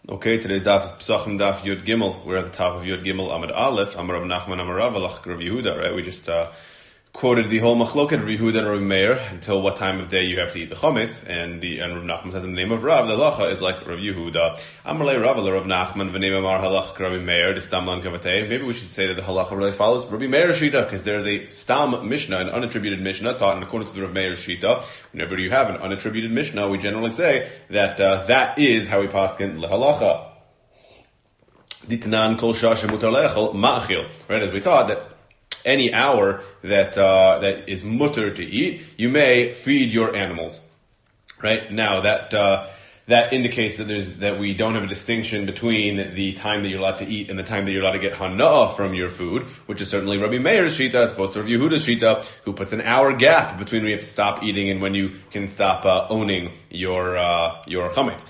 Okay, today's daf is Pesachim daf Yud Gimel. We're at the top of Yud Gimel Amud Aleph. Amar Rav Nachman Amar Rav Alach Rav Yehuda. Right, we just quoted the whole machloket of Rav Yehuda and Rav Meir until what time of day you have to eat the chametz, and Rav Nachman says in the name of Rav, the halacha is like Rav Yehuda. Amar Le Rav Rav Nachman v'neim Amar Halach Rav Meir the stam lan kavatei. Maybe we should say that the halacha really follows Rav Meir Shita, because there is a stam mishnah, an unattributed mishnah taught in accordance to the Rav Meir Shita. Whenever you have an unattributed mishnah, we generally say that that is how we paskin lehalacha. Ditnan kol shasha mutar le'achol ma'achil. Right, as we taught that any hour that is mutter to eat, you may feed your animals. Right now, that indicates that we don't have a distinction between the time that you're allowed to eat and the time that you're allowed to get hana'ah from your food, which is certainly Rabbi Meir's shita as opposed to Rabbi Yehuda's shita, who puts an hour gap between when you have to stop eating and when you can stop owning your chametz.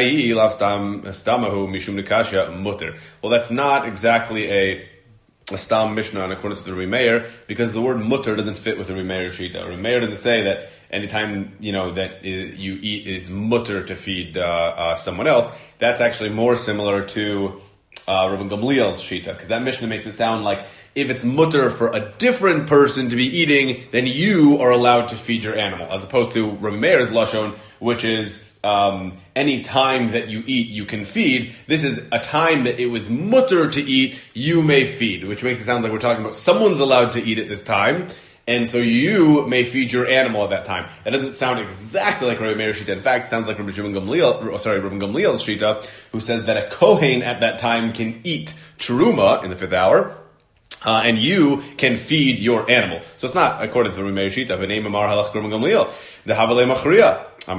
Well, that's not exactly a stam mishnah in accordance to the Rabbi Meir, because the word mutter doesn't fit with the Rabbi Meir shita. Rabbi Meir doesn't say that anytime that you eat is mutter to feed someone else. That's actually more similar to Rabbi Gamliel's shita, because that mishnah makes it sound like if it's mutter for a different person to be eating, then you are allowed to feed your animal, as opposed to Rabbi Meir's lashon, which is any time that you eat, you can feed. This is a time that it was mutter to eat, you may feed, which makes it sound like we're talking about someone's allowed to eat at this time, and so you may feed your animal at that time. That doesn't sound exactly like Rabbi Meir's shita. In fact, it sounds like Rabbi Gamliel's shita, who says that a kohen at that time can eat truma in the fifth hour, and you can feed your animal. So it's not according to the Rabbi Meir shita. V'nei mamar halach Rabbi Gamliel, the havalei machriya. So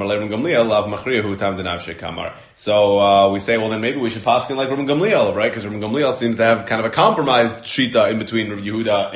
we say, well, then maybe we should paskin like Rabbi Gamliel, right? Because Rabbi Gamliel seems to have kind of a compromised shita in between Rabbi Yehuda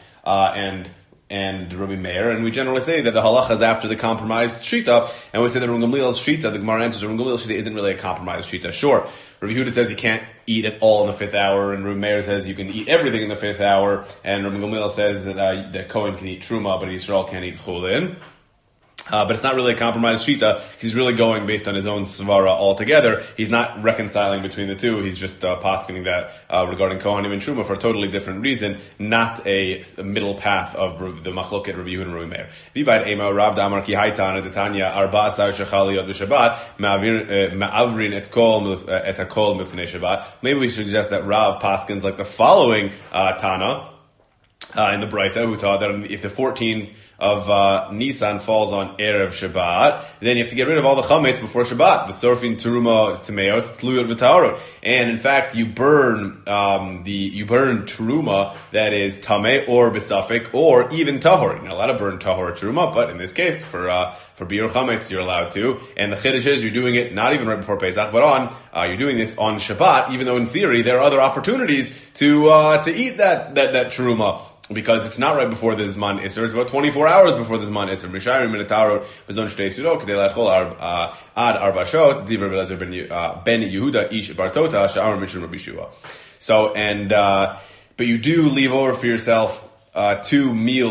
and Rabbi Meir, and we generally say that the halacha is after the compromised shita, and we say that Rabbi Gamliel's shita, the Gemara answers, Rabbi Gamliel's shita isn't really a compromised shita. Sure, Rabbi Yehuda says you can't eat at all in the fifth hour, and Rabbi Meir says you can eat everything in the fifth hour, and Rabbi Gamliel says that the Kohen can eat truma, but Yisrael can't eat chulin. But it's not really a compromised shita. He's really going based on his own svara altogether. He's not reconciling between the two. He's just poskening that regarding Kohanim and Truma for a totally different reason, not a middle path of the machloket Rabbi Yehuda and Rabbi Meir. V'bayit ema Rav Damar ki haytan detanya arba asar shechaliyot b'Shabbat ma'avrin et hakol mifnei Shabbat. Maybe we should suggest that Rav paskens like the following Tana in the Breita, who taught that if the 14 of Nisan falls on Erev Shabbat, then you have to get rid of all the chametz before Shabbat. V'sorfin teruma tameot tluyot v'tarot. And in fact, you burn teruma that is tameh or besafik or even tahor. You're not allowed to burn tahor or teruma, but in this case, for biur chametz, you're allowed to. And the chiddush is you're doing it not even right before Pesach, but you're doing this on Shabbat, even though in theory there are other opportunities to eat that teruma. Because it's not right before the Zman Isser, it's about 24 hours before the Zman Isser. Mishayrim Minatarot Bezon Shtei Sudot Kedei Lechol Ad Arba Shot Divrei Belezer Ben Yehuda Ish Bartota Sha'ar Mishum Rabbi Shua. So but you do leave over for yourself two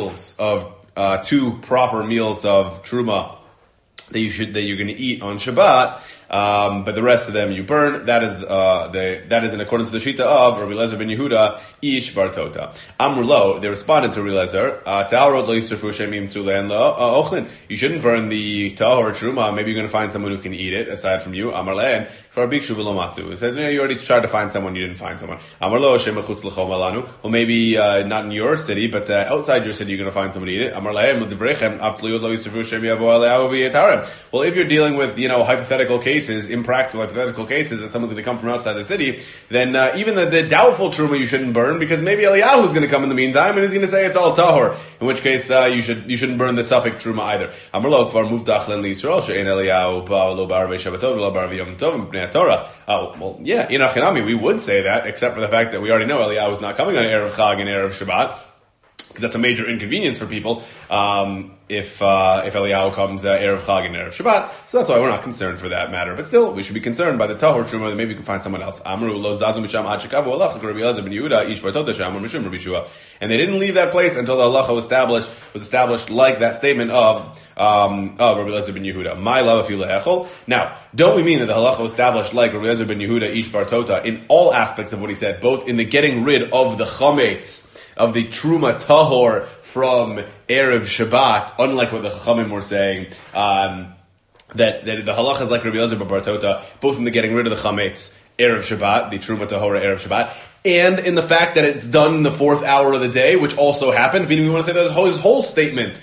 proper meals of truma that you're going to eat on Shabbat. But the rest of them you burn. That is in accordance to the shita of Rabbi Lezer ben Yehuda Ish Bartota. Amrulo, they responded to Rabbi Lezer, Ta'arot lo yisrafu shemim tzulen lo ochlin. You shouldn't burn the tahor or truma. Maybe you're going to find someone who can eat it aside from you. Amar le'en for bikshu v'lo matzu. He said, you already tried to find someone, you didn't find someone. Amar shem mechutz l'chol malanu. Well, maybe not in your city, but outside your city, you're going to find someone to eat it. Amar le'en l'divrechem av tluyot lo yisrafu shem yavo ale'ahu v'yetarem. Well, if you're dealing with hypothetical cases, impractical hypothetical cases that someone's going to come from outside the city, then even the doubtful truma you shouldn't burn, because maybe Eliyahu is going to come in the meantime and he's going to say it's all tahor, in which case you shouldn't burn the suffix truma either. Amrlo kvar muftach len liYisrael she'en Eliyahu lo ba'arvei Shabbatot lo ba'arvei Yom Tov b'nei Torah. Oh, well, yeah, inachinami, we would say that, except for the fact that we already know Eliyahu is not coming on Erev Chag and Erev Shabbat. because that's a major inconvenience for people if Eliyahu comes Erev Chag and Erev Shabbat. So that's why we're not concerned for that matter. But still, we should be concerned by the Tahor Truma that maybe we can find someone else. Amru lo zazu misham ad shekavu halacha Rabbi Elazar ben Yehuda ish bar Tota sham mishum Rabbi Shua. And they didn't leave that place until the halacha was established like that statement of Rabbi Elazar ben Yehuda. My love afilu echol. Now, don't we mean that the halacha was established like Rabbi Elazar ben Yehuda ish bar Tota in all aspects of what he said, both in the getting rid of the chametz, of the Truma Tahor from Erev Shabbat, unlike what the Chachamim were saying, that the halacha is like Rabbi Elazar bar Tota, both in the getting rid of the Chametz, Erev Shabbat, the Truma Tahor Erev Shabbat, and in the fact that it's done in the 4th hour of the day, which also happened, meaning we want to say that his whole statement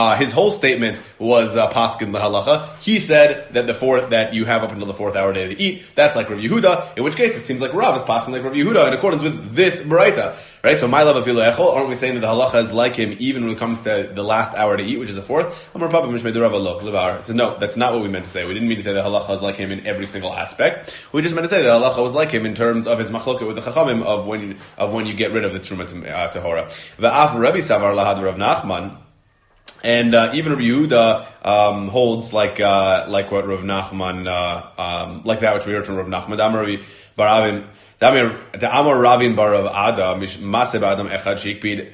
was paskin lahalacha. He said that that you have up until the 4th hour day to eat. That's like Rav Yehuda. In which case, it seems like Rav is paskin like Rav Yehuda in accordance with this baraita, right? So my love of echol. Aren't we saying that the halacha is like him even when it comes to the last hour to eat, which is the 4th? So no, that's not what we meant to say. We didn't mean to say that halacha is like him in every single aspect. We just meant to say that halacha was like him in terms of his machloket with the chachamim of when you get rid of the truma tahora. Va'af Rabbi Savar lahad Rav Nachman. And even Rabbi Yehuda holds like what Rav Nachman like that which we heard from Rav Nachman. Damar Rabbi Baravin, Damar Ravin Barav Ada Mish Maseb Adam Echad Shikbid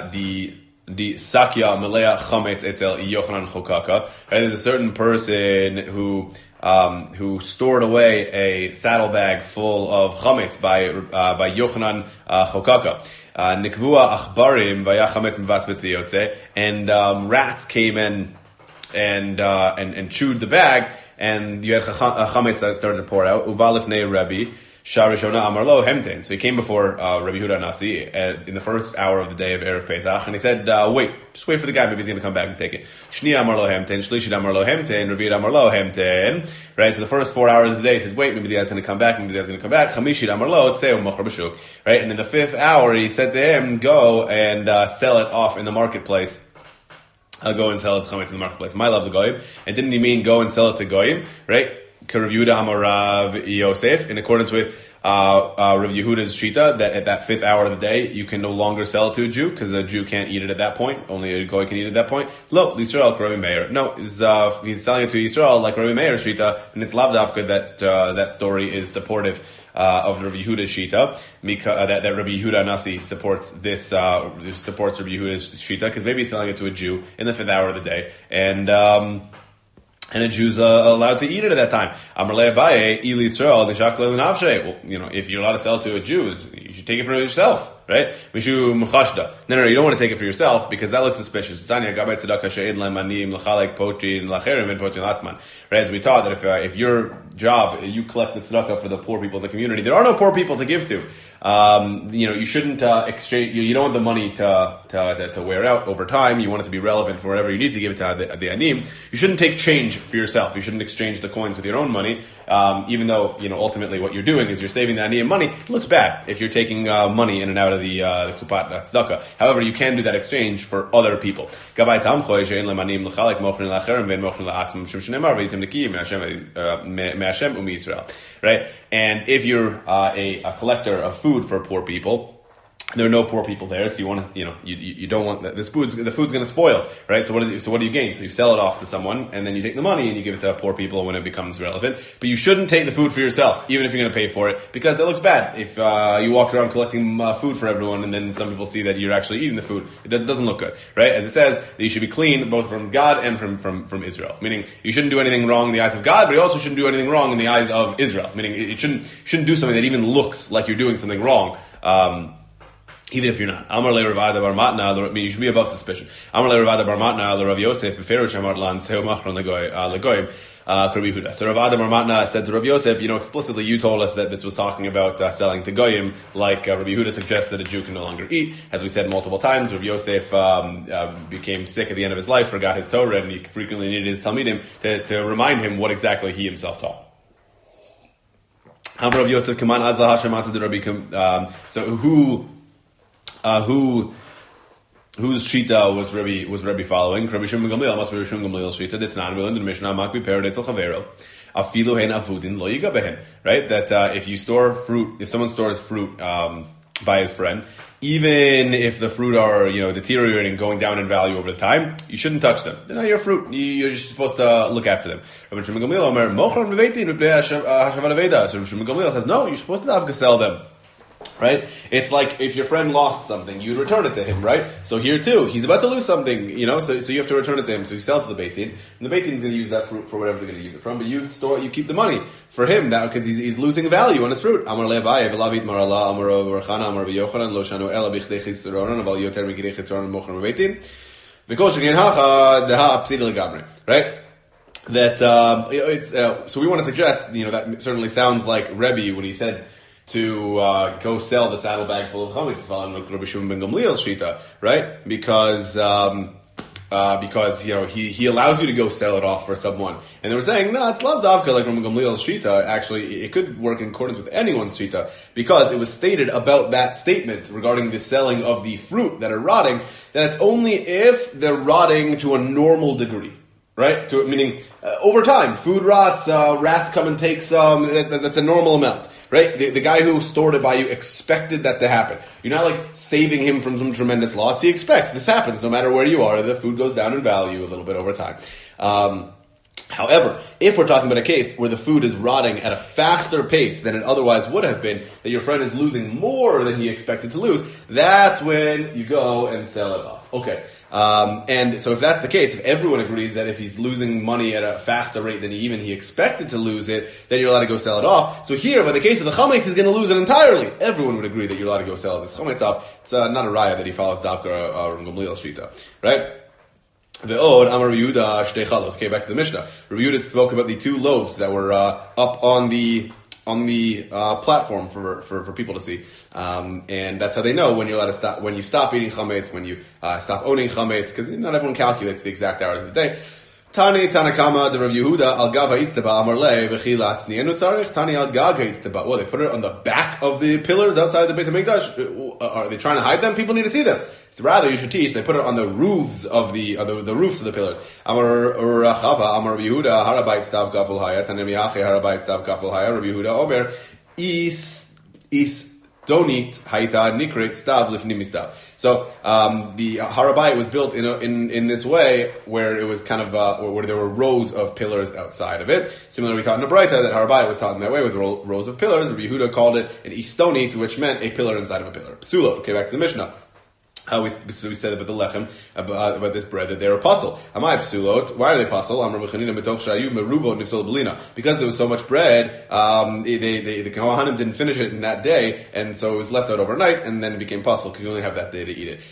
the Sakya Malaya Chametz Etzel Yochanan Chokaka. Right, there's a certain person who stored away a saddlebag full of chametz by Yochanan Chokaka. Nikvua achbarim vaya chametz mivas b'tziyotze, and rats came in and chewed the bag, and you had chametz that started to pour out. Uvalifnei Rabbi. Sharishona Amarlo Hemten. So he came before Rabbi Yehuda Nasi in the 1st hour of the day of Erev Pesach, and he said, just wait for the guy, maybe he's going to come back and take it. Shni Amarlo Hemten, Shlishid Amarlo Hemten, Rabbi Amarlo Hemten. Right, so the first 4 hours of the day, he says, wait, maybe the guy's going to come back, maybe the guy's going to come back. Chamishid Amarlo, Tseu Mochar B'shuk. Right, and in the 5th hour, he said to him, go and sell it off in the marketplace. I'll go and sell his chametz in the marketplace. My love the goyim. And didn't he mean go and sell it to goyim? Right? Rav Yehuda Amarav Yosef, in accordance with Rav Yehuda's shita, that at that 5th hour of the day you can no longer sell it to a Jew because a Jew can't eat it at that point. Only a goy can eat it at that point. Lo, Yisrael Rabbi Meir. No, he's selling it to Yisrael like Rabbi Meir's shita, and it's lavdavka that that story is supportive of Rabbi Yehuda's shita. That Rabbi Yehuda Nasi supports this supports Rabbi Yehuda's shita because maybe he's selling it to a Jew in the 5th hour of the day, and a Jew's allowed to eat it at that time. Amrlei Abaye, Ili Yisrael, Nishak Leil Navshe. Well, if you're allowed to sell it to a Jew, you should take it for yourself, right? Mishu Mechashda. No, you don't want to take it for yourself because that looks suspicious. Tanya Gabay Tzedakah She'ed Lemanim L'Chalek Potrin L'Acherim and Potrin Latzman. Right, as we taught that if your job you collect the tzedakah for the poor people in the community, there are no poor people to give to. You shouldn't exchange. You don't want the money to wear out over time. You want it to be relevant for whatever you need to give it to the anim. You shouldn't take change for yourself. You shouldn't exchange the coins with your own money. Even though ultimately what you're doing is you're saving the anim money. It looks bad if you're taking money in and out of the kupat tzedakah. However, you can do that exchange for other people. Right, and if you're a collector of food for poor people, there are no poor people there, so you want to, you don't want the food's going to spoil, right? So what do you gain? So you sell it off to someone, and then you take the money and you give it to poor people when it becomes relevant. But you shouldn't take the food for yourself, even if you're going to pay for it, because it looks bad. If you walk around collecting food for everyone, and then some people see that you're actually eating the food, it doesn't look good, right? As it says, that you should be clean both from God and from Israel. Meaning, you shouldn't do anything wrong in the eyes of God, but you also shouldn't do anything wrong in the eyes of Israel. Meaning, you shouldn't do something that even looks like you're doing something wrong. Even if you're not. Amar le Ravada bar Matna, you should be above suspicion. Amar le Ravada bar Matna, le Rav Yosef, beferush amar lan seu machron legoyim, Rabbi Yehuda. So Ravada bar Matna said to Rav Yosef, explicitly you told us that this was talking about selling to goyim, like Rabbi Yehuda suggests that a Jew can no longer eat. As we said multiple times, Rav Yosef became sick at the end of his life, forgot his Torah, and he frequently needed his Talmidim to remind him what exactly he himself taught. Amar Rav Yosef, Kaman Azlah Hashemata de Rabbi. So whose shita was Rabbi following? Rabbi Shimon Gamliel must be Rabbi Shimon Gamliel's shita. Detnan we learned in the Mishnah Makbi Perodetzel Chavero Afilu Hein Avudin Lo Yiga Behen. Right, that if someone stores fruit by his friend, even if the fruit are, deteriorating, going down in value over the time, you shouldn't touch them. They're not your fruit. You're just supposed to look after them. Rabbi Shimon Gamliel says, no, you're supposed to davka sell them. Right? It's like if your friend lost something, you'd return it to him, right? So here too, he's about to lose something, so you have to return it to him. So you sell it to the Beit Din, and the Beit Din is going to use that fruit for whatever they're going to use it from, but you keep the money for him now because he's losing value on his fruit. Amar le'abaye v'lavit marala amar Rav Bar Yochanan lo shanu ela b'chdei chisronan aval yoter mikidei chisronan mocher b'Beit Din v'kol shekin hacha deha psid legamri, right? That so we want to suggest, that certainly sounds like Rebbe when he said to go sell the saddlebag full of chametz, following Rabbi Shimon ben Gamliel's shita, right? Because he allows you to go sell it off for someone, and they were saying no, it's lav davka like Rabbi Gamliel's shita. Actually, it could work in accordance with anyone's shita because it was stated about that statement regarding the selling of the fruit that are rotting that it's only if they're rotting to a normal degree. Right? Meaning, over time, food rots, rats come and take some, that's a normal amount. Right? The guy who stored it by you expected that to happen. You're not like saving him from some tremendous loss. He expects this happens no matter where you are. The food goes down in value a little bit over time. However, if we're talking about a case where the food is rotting at a faster pace than it otherwise would have been, that your friend is losing more than he expected to lose, that's when you go and sell it off. Okay. And so if that's the case, if everyone agrees that if he's losing money at a faster rate than he expected to lose it, then you're allowed to go sell it off. So here, by the case of the chametz, he's going to lose it entirely. Everyone would agree that you're allowed to go sell this chametz off. It's not a raya that he follows Davka or Gamliel Shita. Right? The Od, Amar Rabbi Yehuda, Shtei Chalot. Okay, back to the Mishnah. Rabbi Yehuda spoke about the 2 loaves that were up on the platform for people to see, and that's how they know when you're allowed to stop, when you stop eating chametz, when you stop owning chametz, because not everyone calculates the exact hours of the day. Tani Tanakama the Rav Yehuda al Gava Itztaba Amar Le V'chilat Nienu Tzarich Tani al Gaga Itztaba. Well, they put it on the back of the pillars outside the Beit Hamikdash. Are they trying to hide them? People need to see them. Rather, you should teach. They put it on the roofs of the roofs of the pillars. Amar Rachava Amar Rav Yehuda Harabait Stav Kaful Haya Tanem Yache Harabait Stav Kaful Haya Rav Yehuda Omer Is Donit Haita Nikret Stav Lifnim Stav. So the Harabayit was built in this way where it was kind of where there were rows of pillars outside of it. Similarly, we taught in the Braita that Harabayit was taught in that way with rows of pillars. Rabbi Yehuda called it an Istonit, which meant a pillar inside of a pillar. Psula. Okay, back to the Mishnah. We said about the lechem, about this bread, that they're a puzzle. Amai psulot. Why are they puzzle? Because there was so much bread, the Kohanim didn't finish it in that day, and so it was left out overnight, and then it became puzzle because you only have that day to eat it.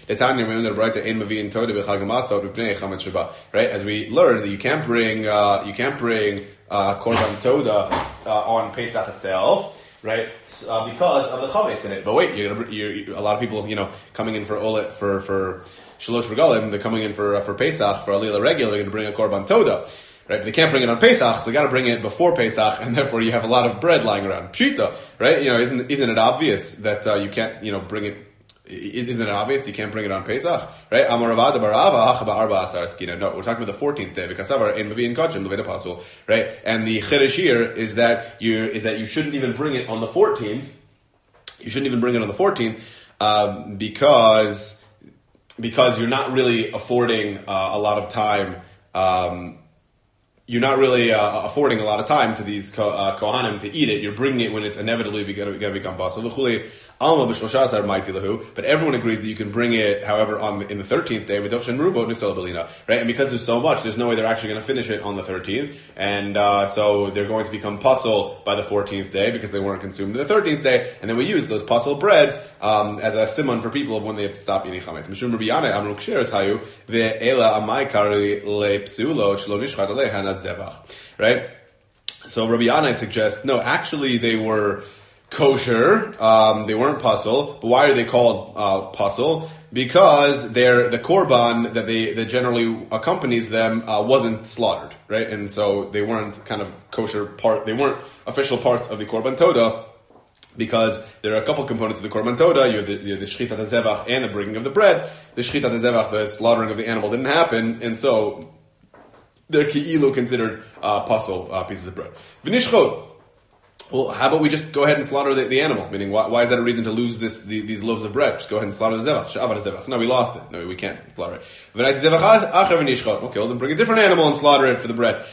Right? As we learned that you can't bring korban toda on Pesach itself. Right, because of the chametz in it. But wait, you're a lot of people, coming in for Olet for Shalosh Regalim, they're coming in for Pesach, for Alila regular, they're going to bring a korban toda. Right, but they can't bring it on Pesach, so they got to bring it before Pesach, and therefore you have a lot of bread lying around. Pshita, right? Isn't it obvious that you can't, bring it? Isn't it obvious you can't bring it on Pesach? Right? No, we're talking about the 14th day because right? And the chiddush here is that you shouldn't even bring it on the 14th. You shouldn't even bring it on the 14th because you're not really affording a lot of time. You're not really affording a lot of time to these kohanim to eat it. You're bringing it when it's inevitably going to become basal. But everyone agrees that you can bring it, however, in the 13th day, right? And because there's so much, there's no way they're actually going to finish it on the 13th. And so they're going to become puzzle by the 14th day because they weren't consumed in the 13th day. And then we use those puzzle breads as a simon for people of when they have to stop eating chametz. Right? So Rabbi Yanai suggests, no, actually they were kosher, they weren't puzzle, but why are they called puzzle? Because the korban that generally accompanies them wasn't slaughtered, right? And so they weren't kind of kosher they weren't official parts of the korban toda, because there are a couple components of the korban toda. You have the shchitat hazevach and the bringing of the bread. The shchitat hazevach, the slaughtering of the animal, didn't happen, and so they're ki'ilu considered puzzle pieces of bread. V'nishchot. Well, how about we just go ahead and slaughter the animal? Meaning, why is that a reason to lose these loaves of bread? Just go ahead and slaughter the zevach. Sha'avad zevach. No, we lost it. No, we can't slaughter it. Okay, well then bring a different animal and slaughter it for the bread.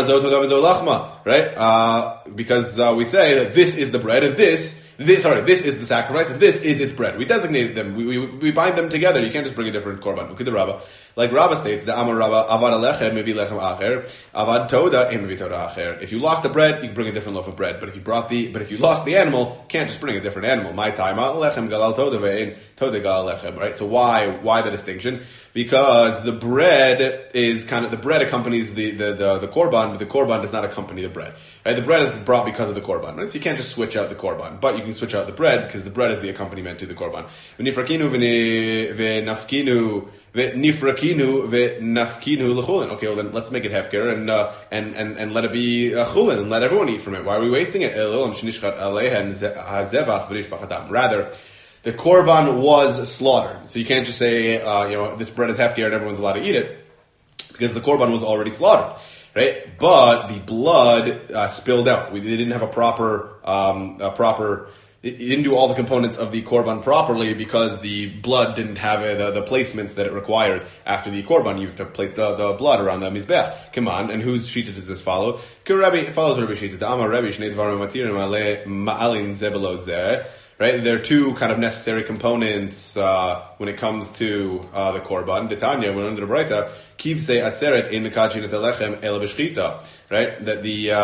Right? Because we say that this is the bread and this is the sacrifice, and this is its bread. We designate them. We bind them together. You can't just bring a different korban. Like Rabbah states, the Amar Rabbah, avad alechem mevi lechem acher, avad toda mevi toda acher. If you lost the bread, you can bring a different loaf of bread. But if you lost the animal, you can't just bring a different animal. My time, alechem galal toda ve'in toda galal lechem. Right? So why the distinction? Because the bread accompanies the korban, but the korban does not accompany the bread. Right? The bread is brought because of the korban. Right? So you can't just switch out the korban, but you can switch out the bread because the bread is the accompaniment to the korban. Okay, well then let's make it hefker and let it be chulin and let everyone eat from it. Why are we wasting it? Rather, the korban was slaughtered, so you can't just say this bread is hefker and everyone's allowed to eat it because the korban was already slaughtered. Right, but the blood spilled out. They didn't have a proper. It didn't do all the components of the korban properly because the blood didn't have the placements that it requires after the korban. You have to place the blood around the mizbech. Come on, and whose shita does this follow? It follows Rabbi Shita. The Amar Rabbi Shnei Dvarim Matirim Ma'alin Zebelo Zeh. Right, there are two kind of necessary components when it comes to the korban. Detanya, when under the Braita, kivsei atzeret ein mekachin et alechem el b'shchita. Right, that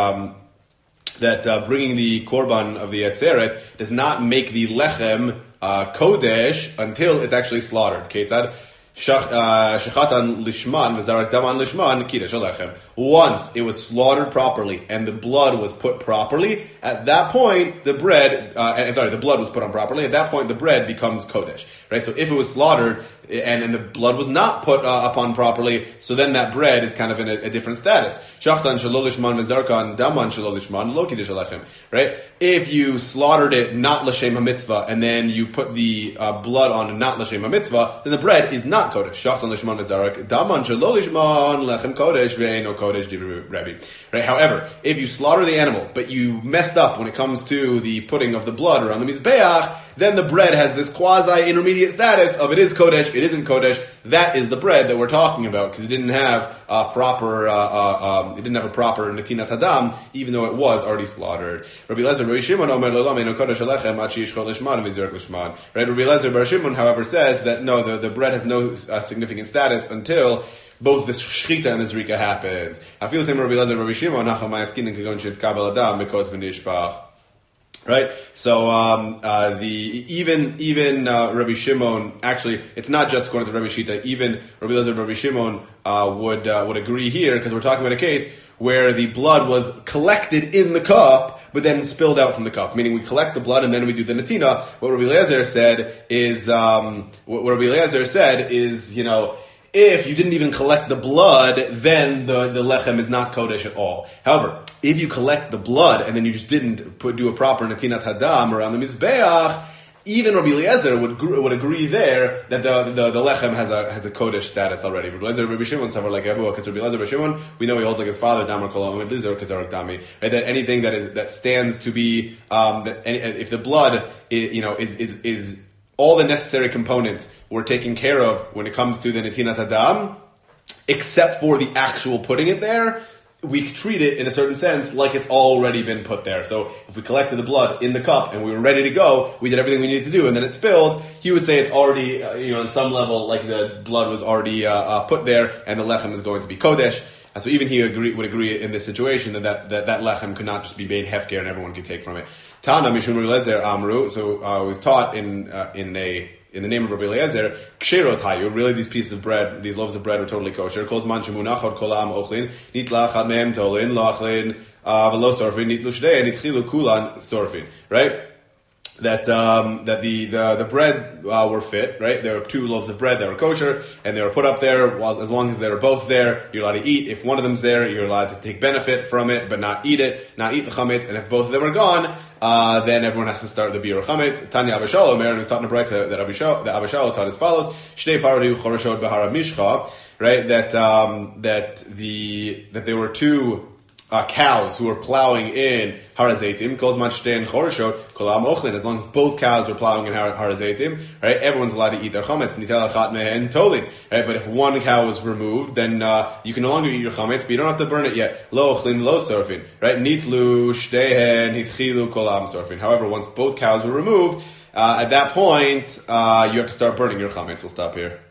bringing the korban of the atzeret does not make the lechem kodesh until it's actually slaughtered. Ketzad shechatan lishman v'zarak daman lishman kiddush alechem. Once it was slaughtered properly and the blood was put properly, at that point the blood was put on properly. At that point the bread becomes kodesh. Right. So if it was slaughtered and the blood was not put upon properly, so then that bread is kind of in a different status. Shachtan shelo lishman v'zarkan daman shelo lishman lo kiddush alechem. Right. If you slaughtered it not l'shem hamitzvah and then you put the blood on not l'shem hamitzvah, then the bread is not kodesh. Shachtan lishman v'zarak daman shelo lishman lechem kodesh ve'eno kodesh divrei Rabbi. Right. However, if you slaughter the animal but you messed up when it comes to the putting of the blood around the mizbeach, then the bread has this quasi-intermediate status of it is kodesh, it isn't kodesh. That is the bread that we're talking about because it didn't have a proper netinat hadam, even though it was already slaughtered. Rabbi Lezer Bar Shimon Omer Lo Lameinu Kodesh Alechem Ad Sheyishchol Lishman V'Yizrek Lishman. Right? Rabbi Lezer Bar Shimon, however, says that no, the bread has no significant status until both the shchita and the zrika happens. Afil Tim Rabbi Lezer Bar Shimon Nachal Mayaskinin Kagon Shit Kabel Adam Because V'Nishpach. Right, so even Rabbi Shimon, actually, it's not just according to Rabbi Shita. Even Rabbi Lezer, Rabbi Shimon would agree here because we're talking about a case where the blood was collected in the cup, but then spilled out from the cup. Meaning, we collect the blood and then we do the natina. What Rabbi Lezer said is, if you didn't even collect the blood, then the lechem is not kodesh at all. However, if you collect the blood and then you just didn't do a proper natinat hadam around the mizbeach, even Rabbi Eliezer would agree there that the lechem has a kodesh status already. Rabbi Eliezer, Rabbi Shimon, suffer like Avu, because Rabbi Eliezer, Rabbi Shimon, we know he holds like his father, Damar Kol Omed Lizer, Kazarak Dami, right? That anything that stands to be if the blood is all the necessary components were taken care of when it comes to the netinat hadam, except for the actual putting it there, we treat it in a certain sense like it's already been put there. So if we collected the blood in the cup and we were ready to go, we did everything we needed to do, and then it spilled, he would say it's already, on some level, like the blood was already put there, and the lechem is going to be kodesh. And so even he would agree in this situation that lechem could not just be made hefker and everyone could take from it. Tana mishum Lezer amru. So it was taught in the name of Rabbi Eliezer, kshirot hayu. Really, these pieces of bread, these loaves of bread, were totally kosher. Kol zman shemunachot kol ha'am ochlin nitla achad mehem tolin lo achlin v'lo sorfin nitlu shdei nitchilu kulan sorfin. Right. That the bread were fit, right? There were two loaves of bread that were kosher, and they were put up there. As long as they were both there, you're allowed to eat. If one of them's there, you're allowed to take benefit from it, but not eat it, not eat the chametz. And if both of them are gone, then everyone has to start the biur chametz. Tanya Abishal, Aaron was taught in a braita that Abishal taught as follows: Shnei paradu chorashot b'harav mishcha, right? That there were two cows who are plowing in Har HaZeitim, Kolzman Shtein Chorshot, Kolam Ochlin, as long as both cows are plowing in Har HaZeitim, right, everyone's allowed to eat their chametz, Nitel Achat Mehen Tolin, right, but if one cow is removed, then you can no longer eat your chametz, but you don't have to burn it yet. Lo Ochlin, Lo Sorfin, right, Nitlu Shtehen, Hitchilu Kolam Sorfin. However, once both cows were removed, at that point, you have to start burning your chametz. We'll stop here.